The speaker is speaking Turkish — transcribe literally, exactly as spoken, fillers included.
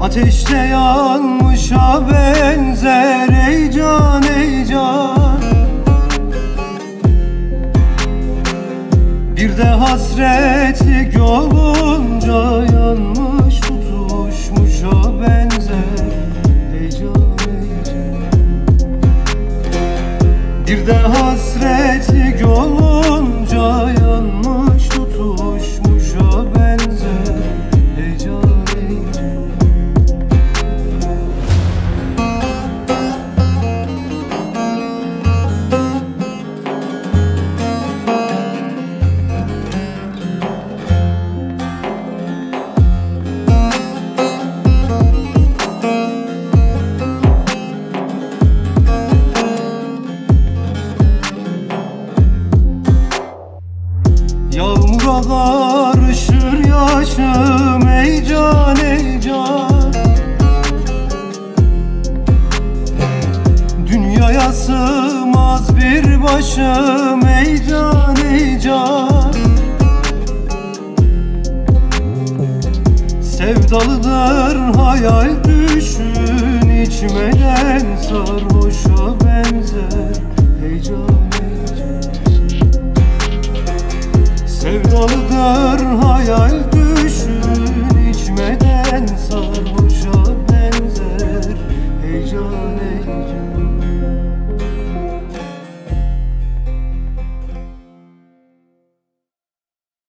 Ateşte yanmışa benzer ey can ey can. Bir de hasretlik olunca yanmış tutuşmuşa benzer ey can ey can. Bir de hasretlik olunca yanmış tutuşmuşa benzer ey can ey can. Yağmura karışır yaşım ey can ey can. Dünyaya sığmaz bir başım ey can ey can. Sevdalıdır hayal düşün, içmeden sarhoşa benzer ey can ey can. Sevdalıdır hayal düşün, içmeden sarhoşa benzer ey can ey can.